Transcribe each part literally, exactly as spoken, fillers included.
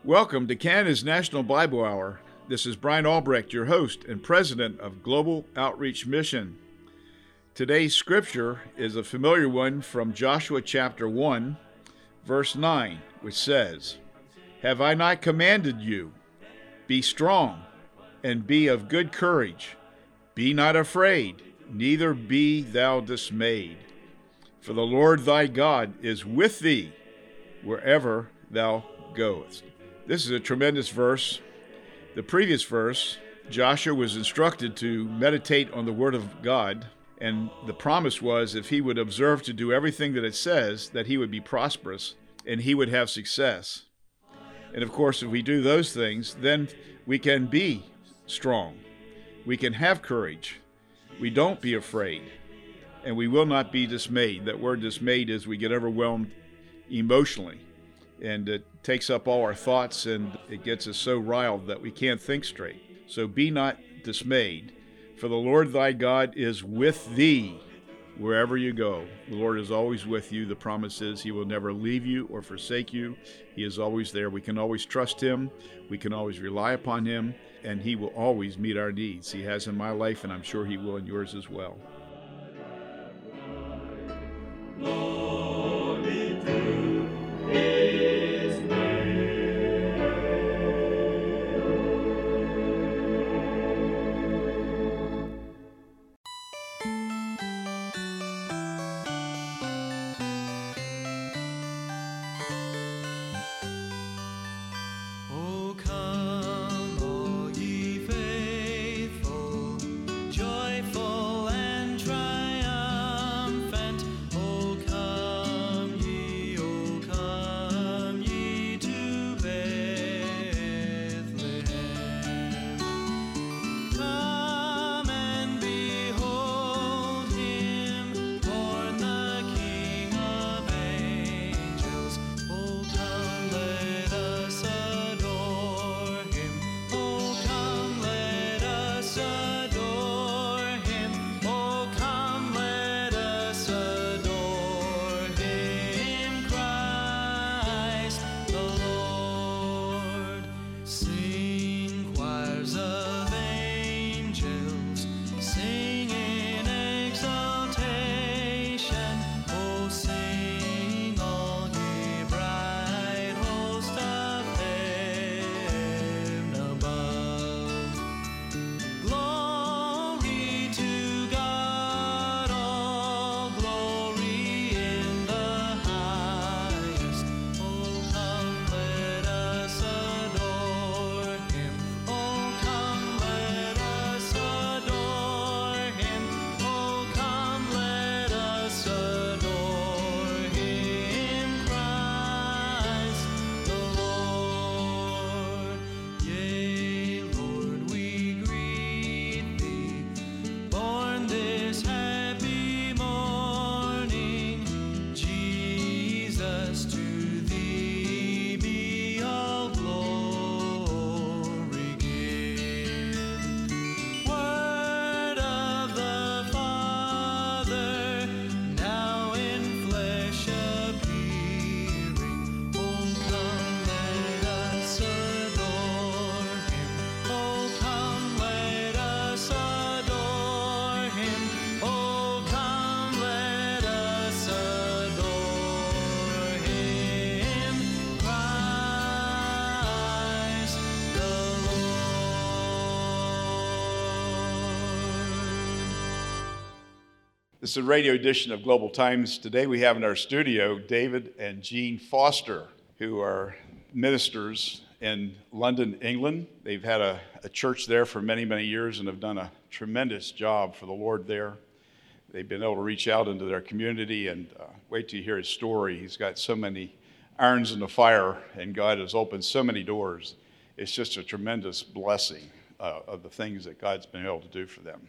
Welcome to Canada's National Bible Hour. This is Brian Albrecht, your host and president of Global Outreach Mission. Today's scripture is a familiar one from Joshua chapter one, verse nine, which says, "Have I not commanded you? Be strong and be of good courage. Be not afraid, neither be thou dismayed. For the Lord thy God is with thee wherever thou goest." This is a tremendous verse. The previous verse, Joshua was instructed to meditate on the Word of God, and the promise was if he would observe to do everything that it says, that he would be prosperous and he would have success. And of course, if we do those things, then we can be strong. We can have courage. We don't be afraid, and we will not be dismayed. That word dismayed is we get overwhelmed emotionally, and it takes up all our thoughts, and it gets us so riled that we can't think straight. So be not dismayed, for the Lord thy God is with thee wherever you go. The Lord is always with you. The promise is he will never leave you or forsake you. He is always there. We can always trust him. We can always rely upon him, and he will always meet our needs. He has in my life, and I'm sure he will in yours as well. This is a radio edition of Global Times. Today we have in our studio David and Jean Foster, who are ministers in London, England. They've had a, a church there for many, many years and have done a tremendous job for the Lord there. They've been able to reach out into their community, and uh, wait till you hear his story. He's got so many irons in the fire, and God has opened so many doors. It's just a tremendous blessing uh, of the things that God's been able to do for them.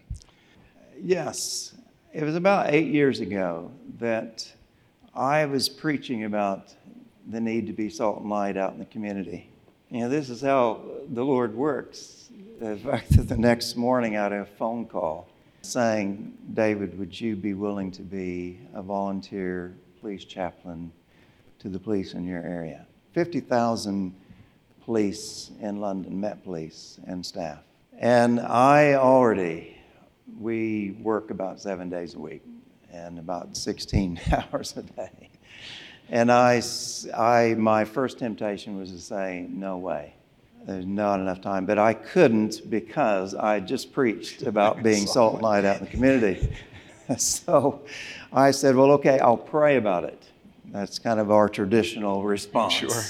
Yes. It was about eight years ago that I was preaching about the need to be salt and light out in the community. You know, this is how the Lord works. In fact, the next morning I had a phone call saying, "David, would you be willing to be a volunteer police chaplain to the police in your area?" fifty thousand police in London, Met Police and staff. And I already, we work about seven days a week and about sixteen hours a day. And I, I, my first temptation was to say, no way. There's not enough time. But I couldn't because I just preached about being salt and light out in the community. So I said, well, okay, I'll pray about it. That's kind of our traditional response. Sure.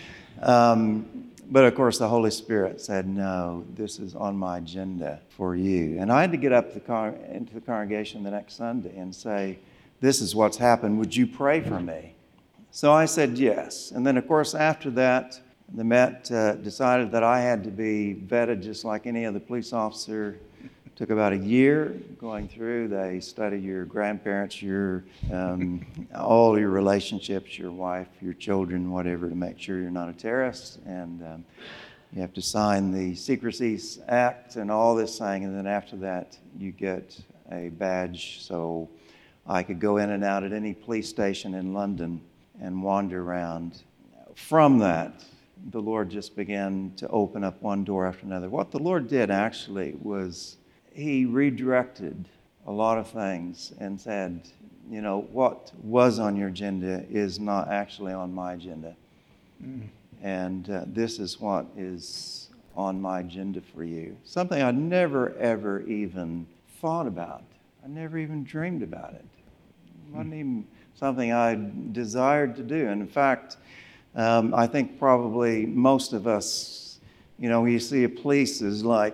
Um, but of course, the Holy Spirit said, no, this is on my agenda for you. And I had to get up the con- into the congregation the next Sunday and say, this is what's happened. Would you pray for me? So I said yes. And then, of course, after that, the Met uh, decided that I had to be vetted just like any other police officer. It took about a year going through. They study your grandparents, your um, all your relationships, your wife, your children, whatever, to make sure you're not a terrorist. And um, you have to sign the Secrecy Act and all this thing. And then after that, you get a badge. So I could go in and out at any police station in London and wander around. From that, the Lord just began to open up one door after another. What the Lord did actually was He redirected a lot of things and said, you know, what was on your agenda is not actually on my agenda. Mm. And uh, this is what is on my agenda for you. Something I'd never, ever even thought about. I never even dreamed about it. It wasn't mm. even something I desired to do. And in fact, um, I think probably most of us, you know, when you see a police is like,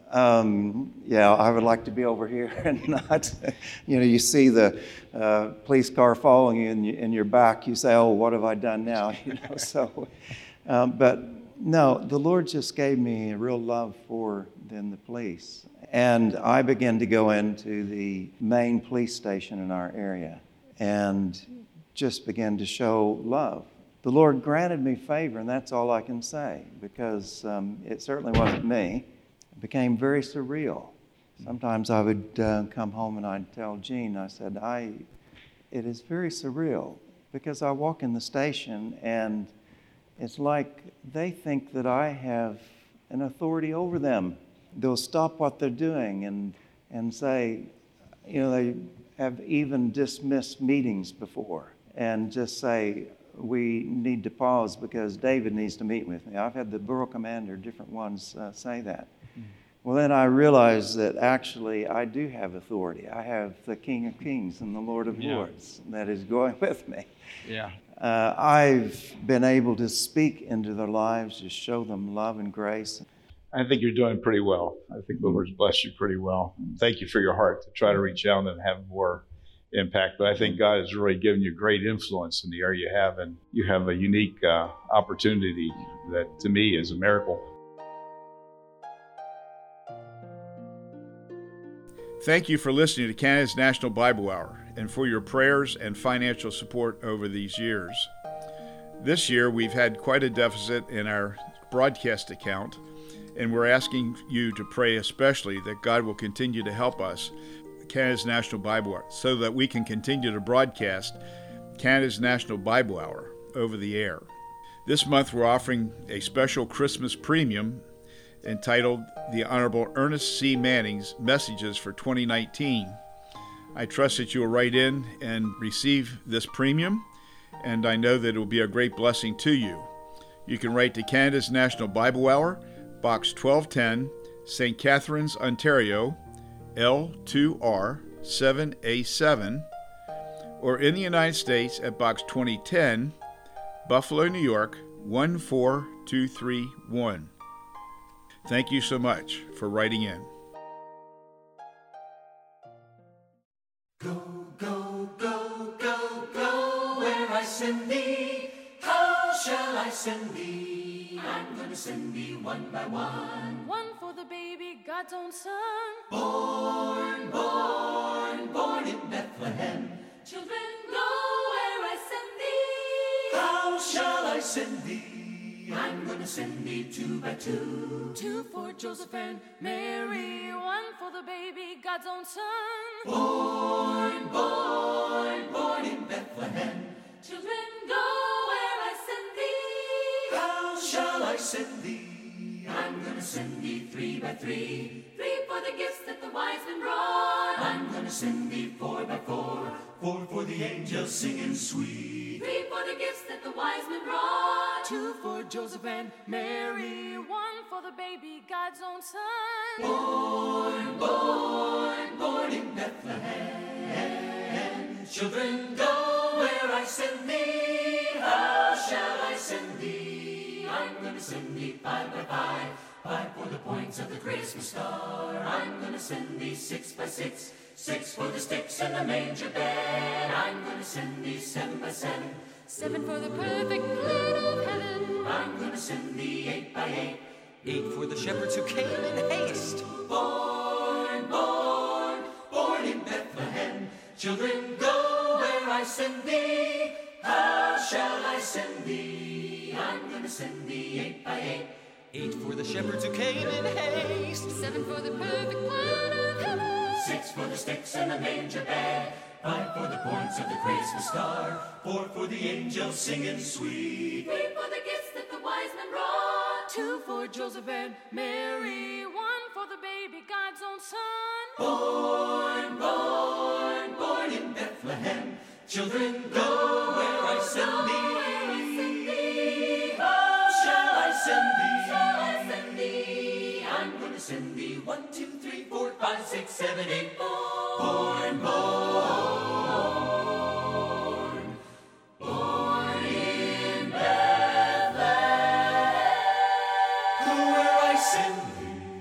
um, yeah, I would like to be over here and not, you know, you see the uh, police car following you in, in your back, you say, oh, what have I done now? You know, so, um, but no, the Lord just gave me a real love for then the police. And I began to go into the main police station in our area and just began to show love. The Lord granted me favor, and that's all I can say, because um, it certainly wasn't me. It became very surreal. Sometimes I would uh, come home and I'd tell Jean, I said, I, it is very surreal, because I walk in the station and it's like they think that I have an authority over them. They'll stop what they're doing and, and say, you know, they have even dismissed meetings before and just say, we need to pause because David needs to meet with me. I've had the borough commander, different ones, uh, say that. Mm-hmm. Well, then I realized that actually I do have authority. I have the King of Kings and the Lord of yeah. Lords that is going with me. Yeah. Uh, I've been able to speak into their lives, to show them love and grace. I think you're doing pretty well. I think the Lord's blessed you pretty well. Thank you for your heart to try to reach out and have more impact. But I think God has really given you great influence in the area you have, and you have a unique uh, opportunity that to me is a miracle. Thank you for listening to Canada's National Bible Hour and for your prayers and financial support over these years. This year, we've had quite a deficit in our broadcast account, and we're asking you to pray especially that God will continue to help us, Canada's National Bible Hour, so that we can continue to broadcast Canada's National Bible Hour over the air. This month, we're offering a special Christmas premium entitled The Honorable Ernest C. Manning's Messages for twenty nineteen. I trust that you will write in and receive this premium, and I know that it will be a great blessing to you. You can write to Canada's National Bible Hour, Box twelve ten, Saint Catharines, Ontario, L two R seven A seven, or in the United States at Box twenty ten, Buffalo, New York, one four two three one. Thank you so much for writing in. Go, go, go, go, go, where I send thee. How shall I send thee? I'm gonna send thee one by one. One for the baby, God's own son. Born, born, born in Bethlehem. Children, go where I send thee. How shall I send thee? I'm gonna send thee two by two. Two for Joseph and Mary. One for the baby, God's own son. Born, born, born in Bethlehem. Children, go where I send thee. How shall I send thee? I'm gonna send thee three by three. Three for the gifts that the wise men brought. I'm gonna send thee four by four. Four for the angels singing sweet. Three for the gifts that the wise men brought. Two for Joseph and Mary. One for the baby, God's own son. Born, born, born in Bethlehem. Children, go where I send thee. How shall I send thee? I'm gonna send thee five by five. Five for the points of the Christmas star. I'm gonna send thee six by six. Six for the sticks and the manger bed. I'm gonna send thee seven by seven. Seven for the perfect plan of heaven. I'm gonna send thee eight by eight. Eight for the shepherds who came in haste. Born, born, born in Bethlehem. Children, go where I send thee. How shall I send thee? I'm gonna send thee eight by eight. Eight for the shepherds who came in haste. Seven for the perfect plan of heaven. Six for the sticks and the manger bed. Five for the points of the Christmas star. Four for the angels singing sweet. Three for the gifts that the wise men brought. Two for Joseph and Mary. One for the baby, God's own son. Born, born, born in Bethlehem. Children, go where I send thee. How shall I send thee? Shall I send thee? I'm gonna send thee one, two, three, four, five, six, seven, eight. Born, born, born in Bethlehem. Go where I send thee.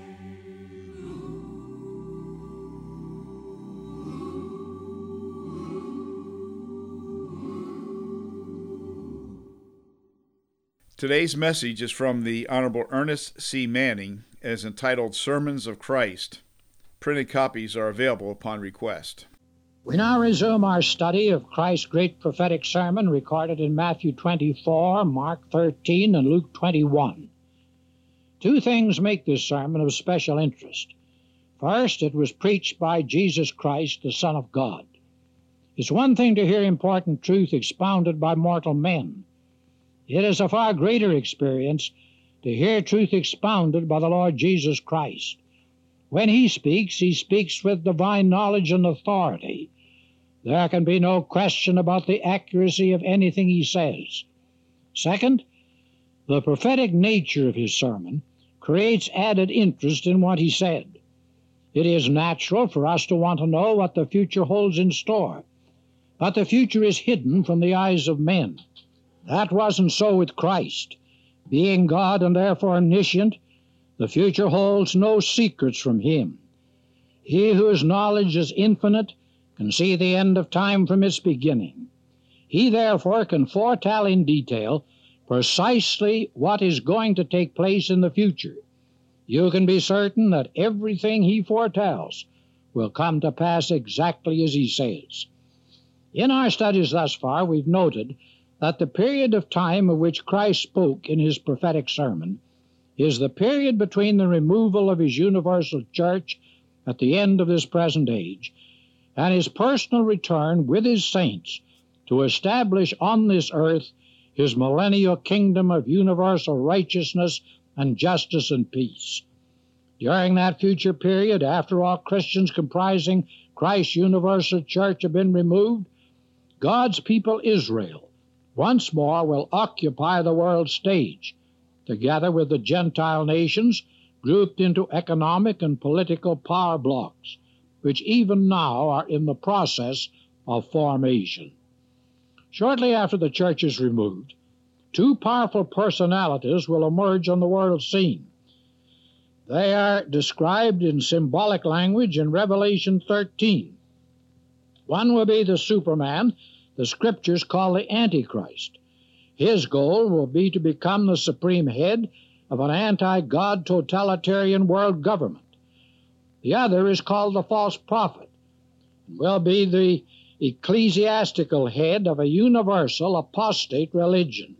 Today's message is from the Honorable Ernest C. Manning and is entitled Sermons of Christ. Printed copies are available upon request. We now resume our study of Christ's great prophetic sermon recorded in Matthew twenty-four, Mark thirteen, and Luke twenty-one. Two things make this sermon of special interest. First, it was preached by Jesus Christ, the Son of God. It's one thing to hear important truth expounded by mortal men. It is a far greater experience to hear truth expounded by the Lord Jesus Christ. When he speaks, he speaks with divine knowledge and authority. There can be no question about the accuracy of anything he says. Second, the prophetic nature of his sermon creates added interest in what he said. It is natural for us to want to know what the future holds in store, but the future is hidden from the eyes of men. That wasn't so with Christ. Being God and therefore omniscient, the future holds no secrets from him. He whose knowledge is infinite can see the end of time from its beginning. He therefore can foretell in detail precisely what is going to take place in the future. You can be certain that everything he foretells will come to pass exactly as he says. In our studies thus far, we've noted that the period of time of which Christ spoke in his prophetic sermon is the period between the removal of his universal church at the end of this present age and his personal return with his saints to establish on this earth his millennial kingdom of universal righteousness and justice and peace. During that future period, after all Christians comprising Christ's universal church have been removed, God's people Israel once more will occupy the world stage, together with the Gentile nations grouped into economic and political power blocks, which even now are in the process of formation. Shortly after the church is removed, two powerful personalities will emerge on the world scene. They are described in symbolic language in Revelation thirteen. One will be the Superman the Scriptures call the Antichrist. His goal will be to become the supreme head of an anti-God totalitarian world government. The other is called the false prophet, and will be the ecclesiastical head of a universal apostate religion.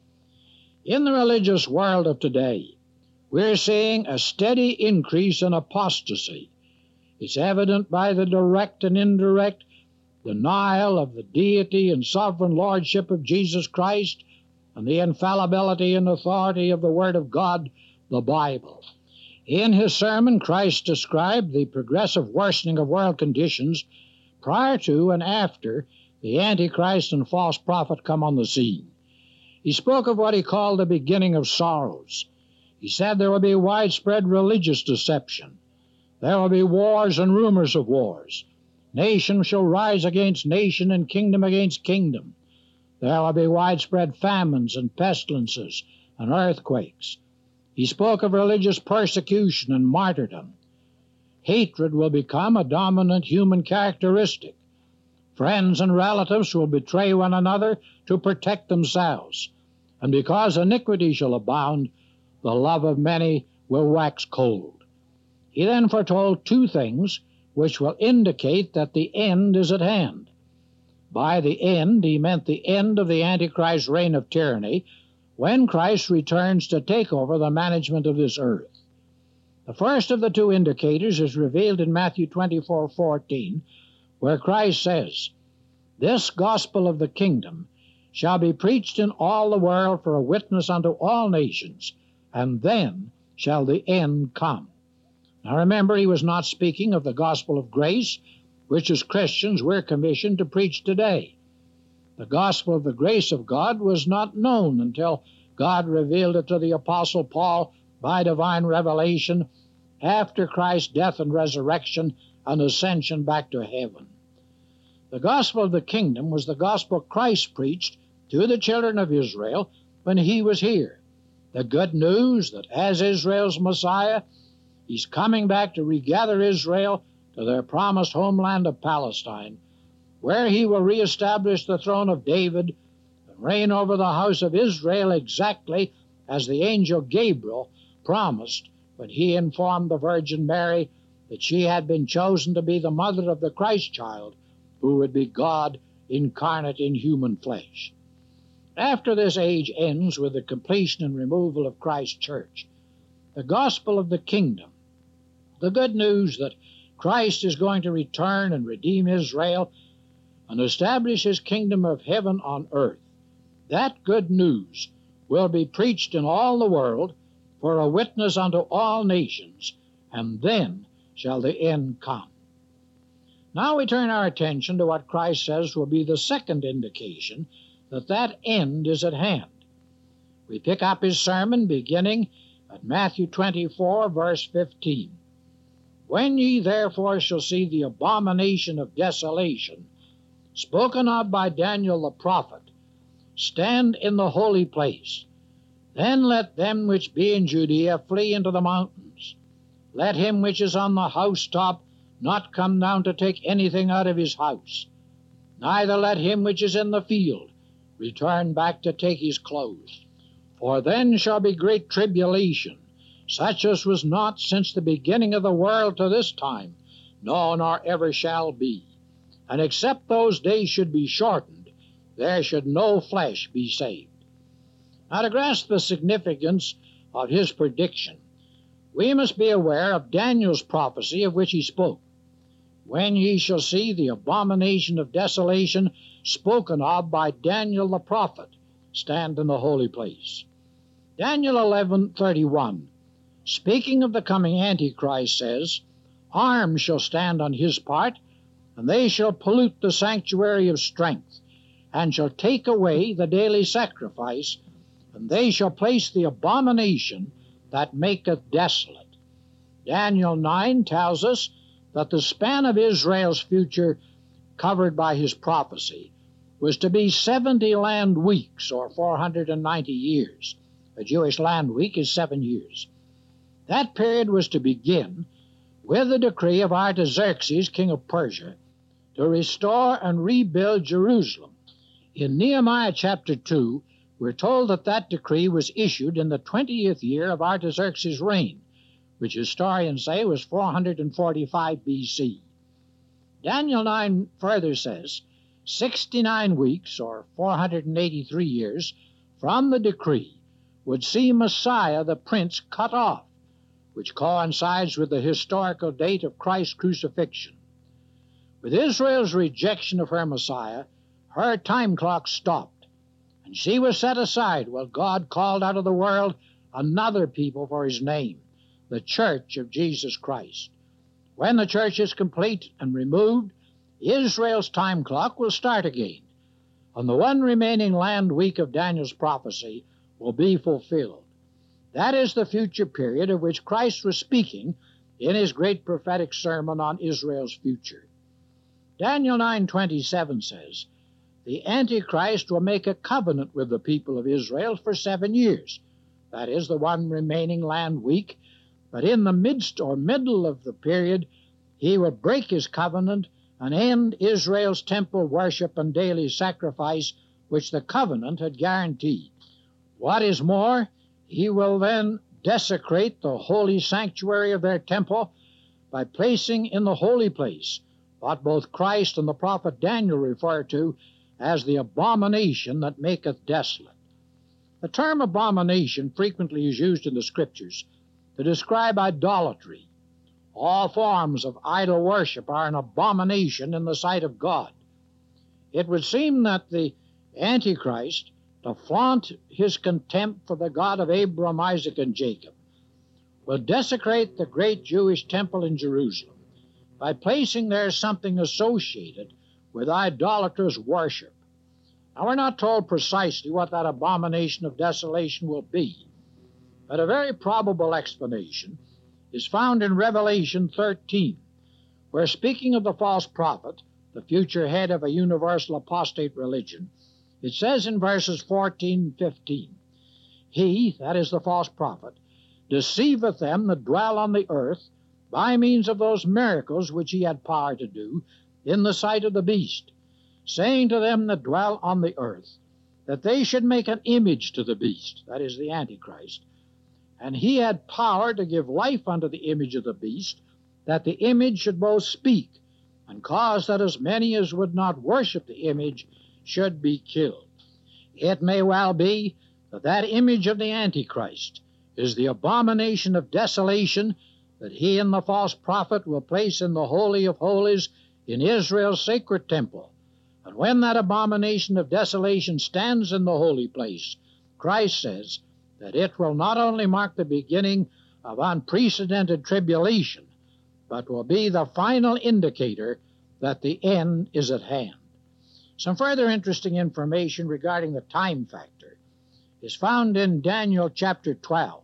In the religious world of today, we're seeing a steady increase in apostasy. It's evident by the direct and indirect denial of the deity and sovereign lordship of Jesus Christ, and the infallibility and authority of the Word of God, the Bible. In his sermon, Christ described the progressive worsening of world conditions prior to and after the Antichrist and false prophet come on the scene. He spoke of what he called the beginning of sorrows. He said there will be widespread religious deception. There will be wars and rumors of wars. Nation shall rise against nation and kingdom against kingdom. There will be widespread famines and pestilences and earthquakes. He spoke of religious persecution and martyrdom. Hatred will become a dominant human characteristic. Friends and relatives will betray one another to protect themselves. And because iniquity shall abound, the love of many will wax cold. He then foretold two things which will indicate that the end is at hand. By the end, he meant the end of the Antichrist's reign of tyranny, when Christ returns to take over the management of this earth. The first of the two indicators is revealed in Matthew twenty-four fourteen, where Christ says, "This gospel of the kingdom shall be preached in all the world for a witness unto all nations, and then shall the end come." Now remember, he was not speaking of the gospel of grace, which as Christians we're commissioned to preach today. The gospel of the grace of God was not known until God revealed it to the Apostle Paul by divine revelation after Christ's death and resurrection and ascension back to heaven. The gospel of the kingdom was the gospel Christ preached to the children of Israel when he was here. The good news that as Israel's Messiah, he's coming back to regather Israel to their promised homeland of Palestine, where he will reestablish the throne of David and reign over the house of Israel exactly as the angel Gabriel promised when he informed the Virgin Mary that she had been chosen to be the mother of the Christ child, who would be God incarnate in human flesh. After this age ends with the completion and removal of Christ's church, the gospel of the kingdom, the good news that Christ is going to return and redeem Israel and establish his kingdom of heaven on earth, that good news will be preached in all the world for a witness unto all nations, and then shall the end come. Now we turn our attention to what Christ says will be the second indication that that end is at hand. We pick up his sermon beginning at Matthew twenty-four, verse fifteen. "When ye therefore shall see the abomination of desolation, spoken of by Daniel the prophet, stand in the holy place, then let them which be in Judea flee into the mountains. Let him which is on the housetop not come down to take anything out of his house, neither let him which is in the field return back to take his clothes. For then shall be great tribulation, such as was not since the beginning of the world to this time, no, nor ever shall be. And except those days should be shortened, there should no flesh be saved." Now, to grasp the significance of his prediction, we must be aware of Daniel's prophecy of which he spoke. "When ye shall see the abomination of desolation spoken of by Daniel the prophet, stand in the holy place." Daniel eleven thirty-one, speaking of the coming Antichrist, says, "Arms shall stand on his part, and they shall pollute the sanctuary of strength, and shall take away the daily sacrifice, and they shall place the abomination that maketh desolate." Daniel nine tells us that the span of Israel's future covered by his prophecy was to be seventy land weeks, or four hundred ninety years. A Jewish land week is seven years. That period was to begin with the decree of Artaxerxes, king of Persia, to restore and rebuild Jerusalem. In Nehemiah chapter two, we're told that that decree was issued in the twentieth year of Artaxerxes' reign, which historians say was four hundred forty-five B C. Daniel nine further says, sixty-nine weeks, or four hundred eighty-three years, from the decree would see Messiah the Prince cut off, which coincides with the historical date of Christ's crucifixion. With Israel's rejection of her Messiah, her time clock stopped, And she was set aside while God called out of the world another people for his name, the church of Jesus Christ. When the church is complete and removed, Israel's time clock will start again, and the one remaining land week of Daniel's prophecy will be fulfilled. That is the future period of which Christ was speaking in his great prophetic sermon on Israel's future. Daniel nine twenty-seven says, "The Antichrist will make a covenant with the people of Israel for seven years. That is the one remaining land week. But in the midst or middle of the period, he will break his covenant and end Israel's temple worship and daily sacrifice, which the covenant had guaranteed. What is more, he will then desecrate the holy sanctuary of their temple by placing in the holy place what both Christ and the prophet Daniel refer to as the abomination that maketh desolate." The term abomination frequently is used in the Scriptures to describe idolatry. All forms of idol worship are an abomination in the sight of God. It would seem that the Antichrist, to flaunt his contempt for the God of Abraham, Isaac, and Jacob, will desecrate the great Jewish temple in Jerusalem by placing there something associated with idolatrous worship. Now, we're not told precisely what that abomination of desolation will be, but a very probable explanation is found in Revelation thirteen, where, speaking of the false prophet, the future head of a universal apostate religion, it says in verses fourteen and fifteen, "He," that is the false prophet, "deceiveth them that dwell on the earth by means of those miracles which he had power to do in the sight of the beast, saying to them that dwell on the earth, that they should make an image to the beast," that is the Antichrist, "and he had power to give life unto the image of the beast, that the image should both speak, and cause that as many as would not worship the image should be killed." It may well be that that image of the Antichrist is the abomination of desolation that he and the false prophet will place in the Holy of Holies in Israel's sacred temple. And when that abomination of desolation stands in the holy place, Christ says that it will not only mark the beginning of unprecedented tribulation, but will be the final indicator that the end is at hand. Some further interesting information regarding the time factor is found in Daniel chapter twelve.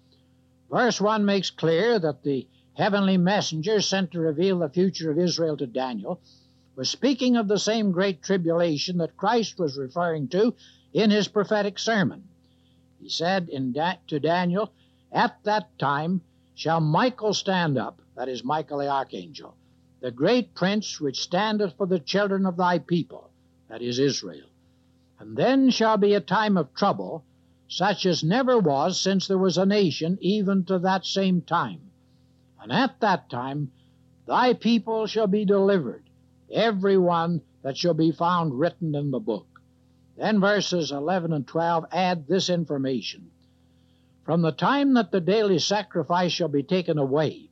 Verse one makes clear that the heavenly messenger sent to reveal the future of Israel to Daniel was speaking of the same great tribulation that Christ was referring to in his prophetic sermon. He said in da- to Daniel, "At that time shall Michael stand up," that is Michael the archangel, "the great prince which standeth for the children of thy people," that is Israel. "And then shall be a time of trouble, such as never was since there was a nation, even to that same time. And at that time thy people shall be delivered, every one that shall be found written in the book." Then verses eleven and twelve add this information: "From the time that the daily sacrifice shall be taken away,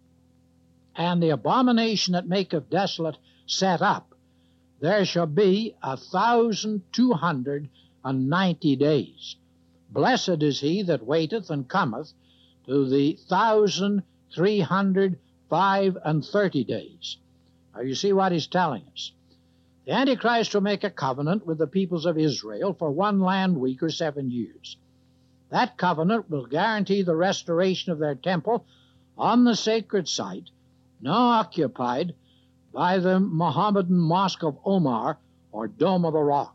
and the abomination that maketh desolate set up, there shall be a thousand two hundred and ninety days. Blessed is he that waiteth and cometh to the thousand three hundred five and thirty days." Now you see what he's telling us. The Antichrist will make a covenant with the peoples of Israel for one land week or seven years. That covenant will guarantee the restoration of their temple on the sacred site, now occupied by the Mohammedan Mosque of Omar, or Dome of the Rock.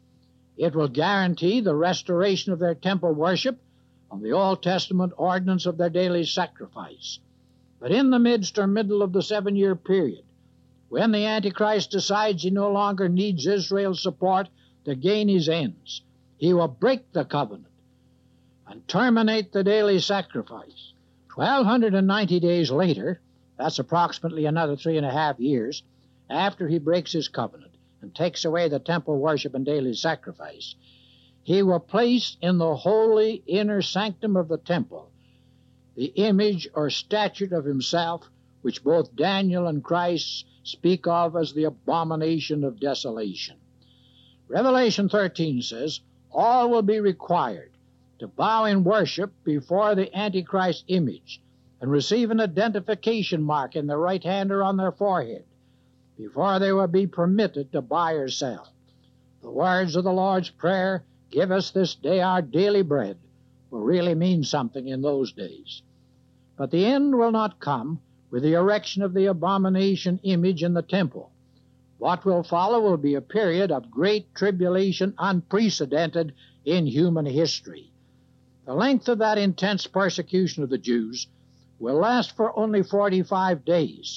It will guarantee the restoration of their temple worship and the Old Testament ordinance of their daily sacrifice. But in the midst or middle of the seven-year period, when the Antichrist decides he no longer needs Israel's support to gain his ends, he will break the covenant and terminate the daily sacrifice. twelve ninety days later, that's approximately another three and a half years, after he breaks his covenant and takes away the temple worship and daily sacrifice, he will place in the holy inner sanctum of the temple the image or statue of himself, which both Daniel and Christ speak of as the abomination of desolation. Revelation thirteen says, all will be required to bow in worship before the Antichrist image and receive an identification mark in their right hand or on their forehead before they will be permitted to buy or sell. The words of the Lord's Prayer, "Give us this day our daily bread," will really mean something in those days. But the end will not come with the erection of the abomination image in the temple. What will follow will be a period of great tribulation unprecedented in human history. The length of that intense persecution of the Jews will last for only forty-five days.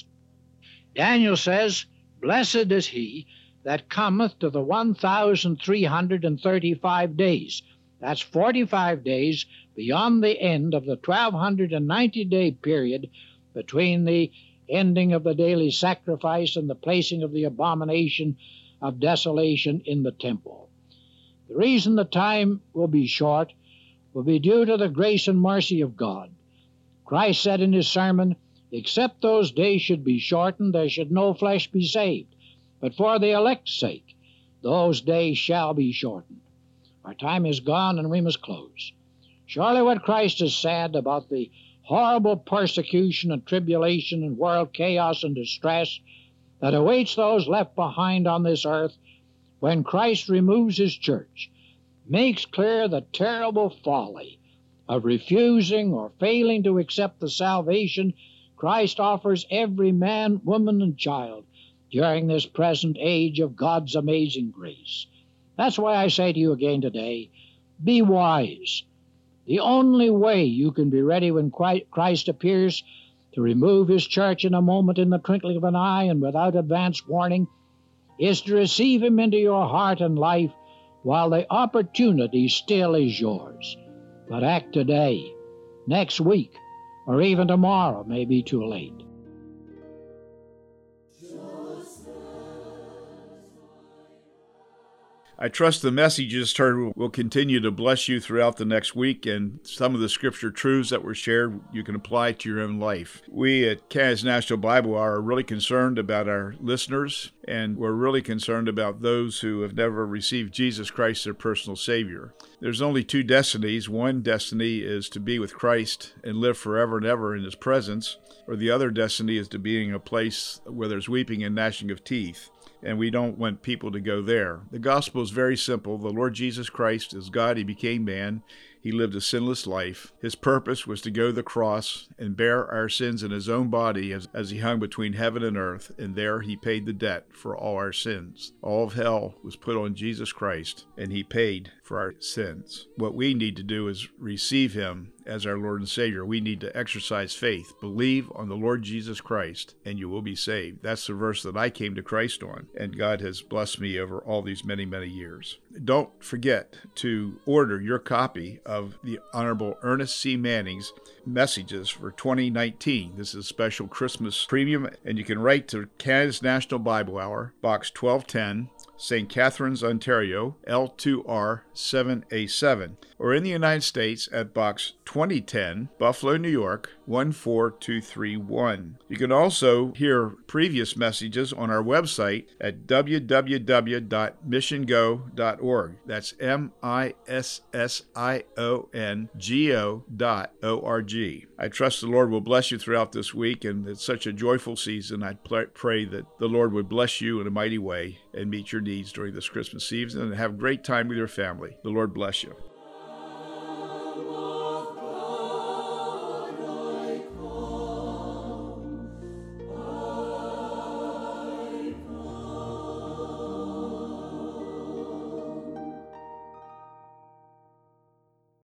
Daniel says, "Blessed is he that cometh to the one thousand three hundred thirty-five days." That's forty-five days beyond the end of the twelve ninety day period between the ending of the daily sacrifice and the placing of the abomination of desolation in the temple. The reason the time will be short will be due to the grace and mercy of God. Christ said in his sermon, "Except those days should be shortened, there should no flesh be saved. But for the elect's sake, those days shall be shortened." Our time is gone and we must close. Surely what Christ has said about the horrible persecution and tribulation and world chaos and distress that awaits those left behind on this earth when Christ removes his church makes clear the terrible folly of refusing or failing to accept the salvation Christ offers every man, woman, and child during this present age of God's amazing grace. That's why I say to you again today, be wise. The only way you can be ready when Christ appears to remove his church in a moment, in the twinkling of an eye and without advance warning, is to receive him into your heart and life while the opportunity still is yours. But act today. Next week, or even tomorrow, may be too late. I trust the message you just heard will continue to bless you throughout the next week, and some of the scripture truths that were shared you can apply to your own life. We at Canada's National Bible Hour are really concerned about our listeners, and we're really concerned about those who have never received Jesus Christ as their personal Savior. There's only two destinies. One destiny is to be with Christ and live forever and ever in his presence, or the other destiny is to be in a place where there's weeping and gnashing of teeth. And we don't want people to go there. The gospel is very simple. The Lord Jesus Christ is God. He became man. He lived a sinless life. His purpose was to go to the cross and bear our sins in his own body as, as he hung between heaven and earth, and there he paid the debt for all our sins. All of hell was put on Jesus Christ, and he paid for our sins. What we need to do is receive him as our Lord and Savior. We need to exercise faith. Believe on the Lord Jesus Christ, and you will be saved. That's the verse that I came to Christ on, and God has blessed me over all these many, many years. Don't forget to order your copy of the Honorable Ernest C. Manning's Messages for twenty nineteen. This is a special Christmas premium, and you can write to Canada's National Bible Hour, Box twelve ten, Saint Catharines, Ontario, L two R seven A seven, or in the United States at Box twenty ten, Buffalo, New York, one four two three one. You can also hear previous messages on our website at w w w dot mission go dot org. That's M I S S I O N G O dot O R G. I trust the Lord will bless you throughout this week, and it's such a joyful season. I pray that the Lord would bless you in a mighty way and meet your needs during this Christmas season, and have a great time with your family. The Lord bless you.